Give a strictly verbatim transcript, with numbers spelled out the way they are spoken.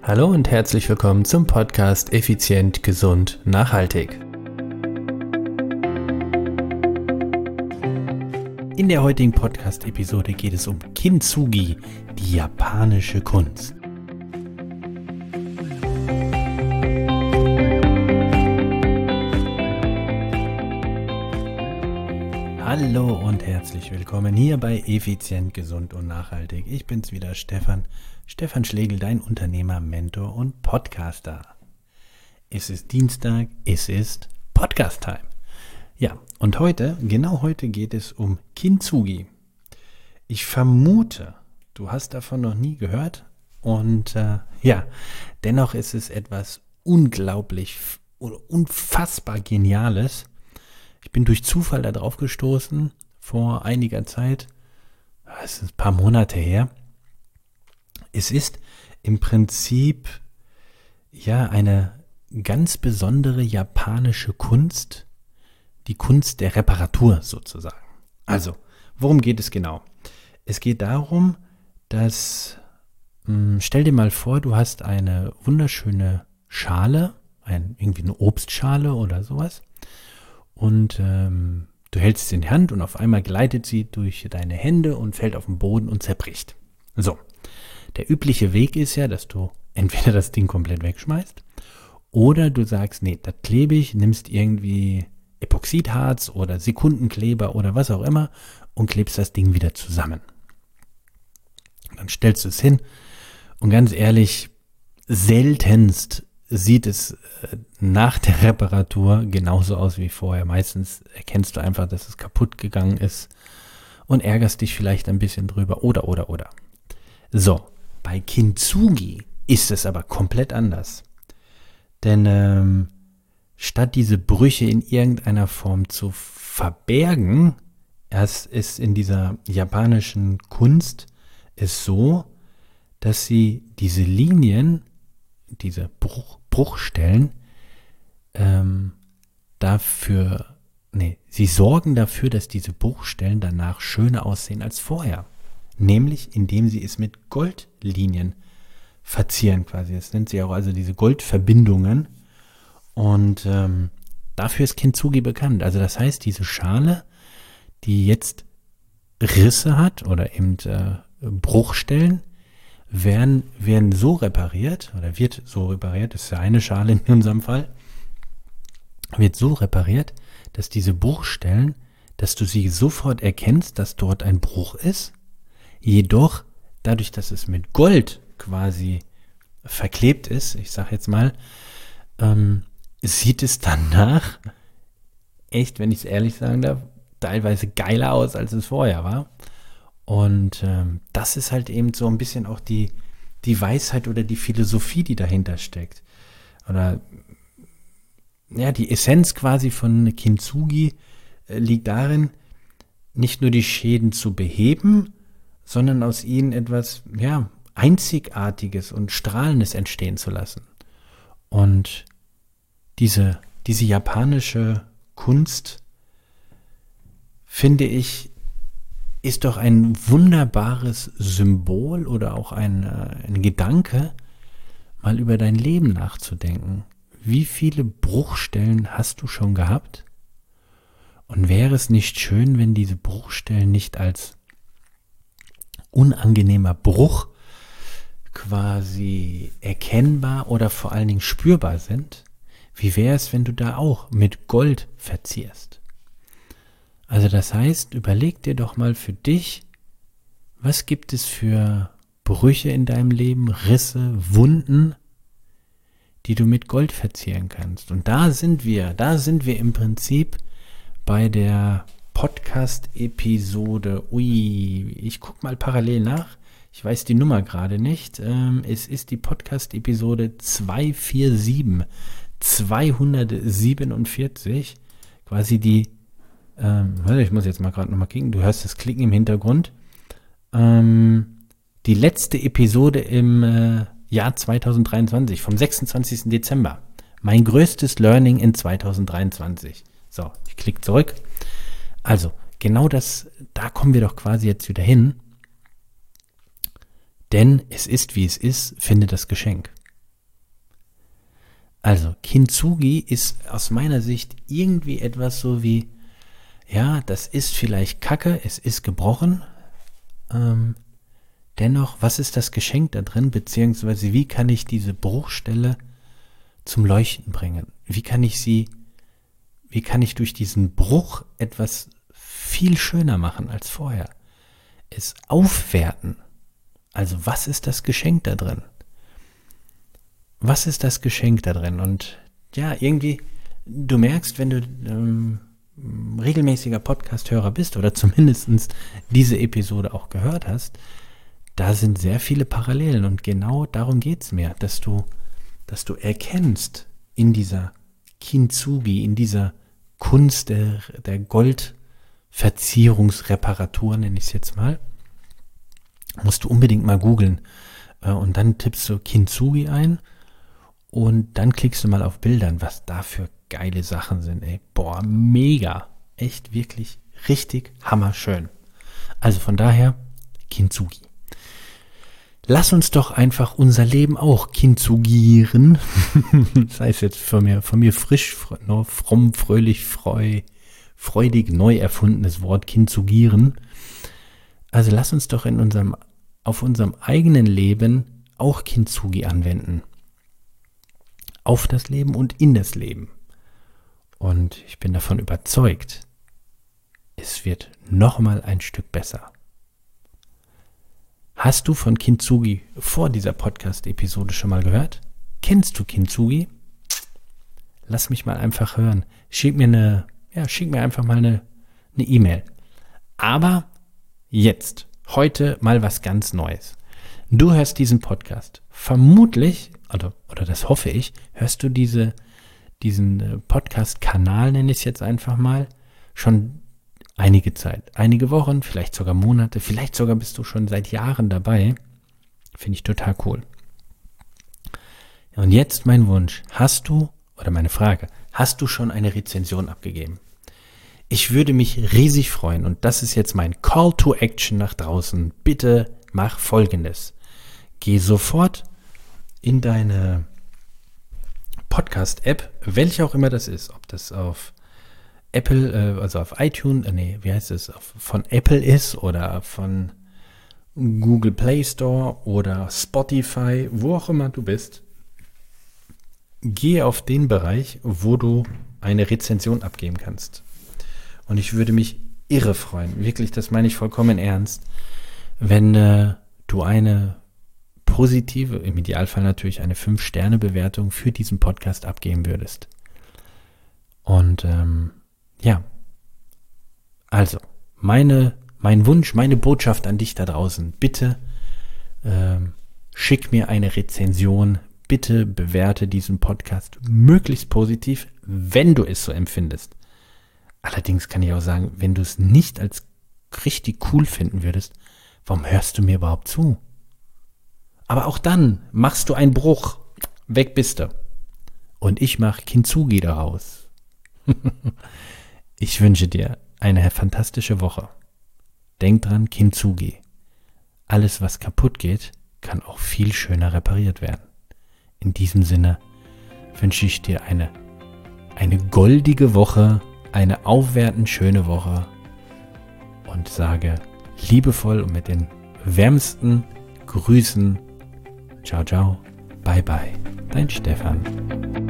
Hallo und herzlich willkommen zum Podcast Effizient, Gesund, Nachhaltig. In der heutigen Podcast-Episode geht es um Kintsugi, die japanische Kunst. Hallo und herzlich willkommen hier bei Effizient, Gesund und Nachhaltig. Ich bin's wieder, Stefan. Stefan Schlegel, dein Unternehmer, Mentor und Podcaster. Es ist Dienstag, es ist Podcast-Time. Ja, und heute, genau heute geht es um Kintsugi. Ich vermute, du hast davon noch nie gehört und äh, ja, dennoch ist es etwas unglaublich oder unfassbar Geniales. Ich bin durch Zufall da drauf gestoßen vor einiger Zeit, es ist ein paar Monate her. Es ist im Prinzip ja eine ganz besondere japanische Kunst, die Kunst der Reparatur sozusagen. Also, worum geht es genau? Es geht darum, dass, mh, stell dir mal vor, du hast eine wunderschöne Schale, ein, irgendwie eine Obstschale oder sowas und ähm, du hältst sie in die Hand und auf einmal gleitet sie durch deine Hände und fällt auf den Boden und zerbricht. So. Der übliche Weg ist ja, dass du entweder das Ding komplett wegschmeißt oder du sagst, nee, das klebe ich, nimmst irgendwie Epoxidharz oder Sekundenkleber oder was auch immer und klebst das Ding wieder zusammen. Dann stellst du es hin und ganz ehrlich, seltenst sieht es nach der Reparatur genauso aus wie vorher. Meistens erkennst du einfach, dass es kaputt gegangen ist und ärgerst dich vielleicht ein bisschen drüber oder, oder, oder. So. Bei Kintsugi ist es aber komplett anders. Denn ähm, statt diese Brüche in irgendeiner Form zu verbergen, es ist in dieser japanischen Kunst es so, dass sie diese Linien, diese Bruch, Bruchstellen, ähm, dafür, nee, sie sorgen dafür, dass diese Bruchstellen danach schöner aussehen als vorher. Nämlich, indem sie es mit Goldlinien verzieren quasi. Das nennt sie auch also diese Goldverbindungen. Und ähm, dafür ist Kintsugi bekannt. Also das heißt, diese Schale, die jetzt Risse hat oder eben äh, Bruchstellen, werden, werden so repariert oder wird so repariert, das ist ja eine Schale in unserem Fall, wird so repariert, dass diese Bruchstellen, dass du sie sofort erkennst, dass dort ein Bruch ist. Jedoch, dadurch, dass es mit Gold quasi verklebt ist, ich sage jetzt mal, ähm, sieht es danach, echt, wenn ich es ehrlich sagen darf, teilweise geiler aus, als es vorher war. Und ähm, das ist halt eben so ein bisschen auch die, die Weisheit oder die Philosophie, die dahinter steckt. Oder ja, die Essenz quasi von Kintsugi äh, liegt darin, nicht nur die Schäden zu beheben, sondern aus ihnen etwas, ja, Einzigartiges und Strahlendes entstehen zu lassen. Und diese, diese japanische Kunst, finde ich, ist doch ein wunderbares Symbol oder auch ein, ein Gedanke, mal über dein Leben nachzudenken. Wie viele Bruchstellen hast du schon gehabt? Und wäre es nicht schön, wenn diese Bruchstellen nicht als unangenehmer Bruch quasi erkennbar oder vor allen Dingen spürbar sind? Wie wäre es, wenn du da auch mit Gold verzierst? Also das heißt, überleg dir doch mal für dich, was gibt es für Brüche in deinem Leben, Risse, Wunden, die du mit Gold verzieren kannst. Und da sind wir, da sind wir im Prinzip bei der Podcast-Episode, ui, ich gucke mal parallel nach, ich weiß die Nummer gerade nicht, ähm, es ist die Podcast-Episode zweihundertsiebenundvierzig, zweihundertsiebenundvierzig, quasi die, ähm, ich muss jetzt mal gerade nochmal klicken, du hörst das Klicken im Hintergrund, ähm, die letzte Episode im äh, Jahr zweitausenddreiundzwanzig, vom sechsundzwanzigsten Dezember, mein größtes Learning in zweitausenddreiundzwanzig. So, ich klicke zurück. Also, genau das, da kommen wir doch quasi jetzt wieder hin. Denn es ist, wie es ist, finde das Geschenk. Also, Kintsugi ist aus meiner Sicht irgendwie etwas so wie, ja, das ist vielleicht Kacke, es ist gebrochen. Ähm, dennoch, was ist das Geschenk da drin, beziehungsweise wie kann ich diese Bruchstelle zum Leuchten bringen? Wie kann ich sie, wie kann ich durch diesen Bruch etwas viel schöner machen als vorher? Es aufwerten. Also, was ist das Geschenk da drin? Was ist das Geschenk da drin? Und ja, irgendwie, du merkst, wenn du ähm, regelmäßiger Podcast-Hörer bist oder zumindest diese Episode auch gehört hast, da sind sehr viele Parallelen und genau darum geht es mir, dass du, dass du erkennst in dieser Kintsugi, in dieser Kunst der, der Goldverzierungsreparatur, nenne ich es jetzt mal, musst du unbedingt mal googeln äh, und dann tippst du Kintsugi ein. Und dann klickst du mal auf Bildern, was da für geile Sachen sind, ey. Boah, mega. Echt, wirklich, richtig hammerschön. Also von daher, Kintsugi. Lass uns doch einfach unser Leben auch kintsugieren. Das heißt jetzt von mir, von mir frisch, fromm, fröhlich, freu, freudig, neu erfundenes Wort kintsugieren. Also lass uns doch in unserem, auf unserem eigenen Leben auch Kintsugi anwenden. Auf das Leben und in das Leben. Und ich bin davon überzeugt, es wird nochmal ein Stück besser. Hast du von Kintsugi vor dieser Podcast-Episode schon mal gehört? Kennst du Kintsugi? Lass mich mal einfach hören. Schick mir eine, ja, schick mir einfach mal eine, eine E-Mail. Aber jetzt, heute mal was ganz Neues. Du hörst diesen Podcast. Vermutlich, oder, oder das hoffe ich, hörst du diese, diesen Podcast-Kanal, nenne ich es jetzt einfach mal, schon einige Zeit. Einige Wochen, vielleicht sogar Monate, vielleicht sogar bist du schon seit Jahren dabei. Finde ich total cool. Und jetzt mein Wunsch. Hast du, oder meine Frage, hast du schon eine Rezension abgegeben? Ich würde mich riesig freuen und das ist jetzt mein Call to Action nach draußen. Bitte mach Folgendes. Geh sofort in deine Podcast-App, welche auch immer das ist, ob das auf Apple, also auf iTunes, nee, wie heißt es, von Apple ist oder von Google Play Store oder Spotify, wo auch immer du bist, gehe auf den Bereich, wo du eine Rezension abgeben kannst. Und ich würde mich irre freuen, wirklich, das meine ich vollkommen ernst, wenn äh, du eine positive, im Idealfall natürlich eine fünf Sterne Bewertung für diesen Podcast abgeben würdest. Und ähm, ja, also meine, mein Wunsch, meine Botschaft an dich da draußen, bitte ähm, schick mir eine Rezension, bitte bewerte diesen Podcast möglichst positiv, wenn du es so empfindest. Allerdings kann ich auch sagen, wenn du es nicht als richtig cool finden würdest, warum hörst du mir überhaupt zu? Aber auch dann machst du einen Bruch, weg bist du. Und ich mache Kintsugi daraus. Ich wünsche dir eine fantastische Woche. Denk dran, Kintsugi. Alles, was kaputt geht, kann auch viel schöner repariert werden. In diesem Sinne wünsche ich dir eine, eine goldige Woche, eine aufwertend schöne Woche und sage liebevoll und mit den wärmsten Grüßen, ciao, ciao, bye, bye, dein Stefan.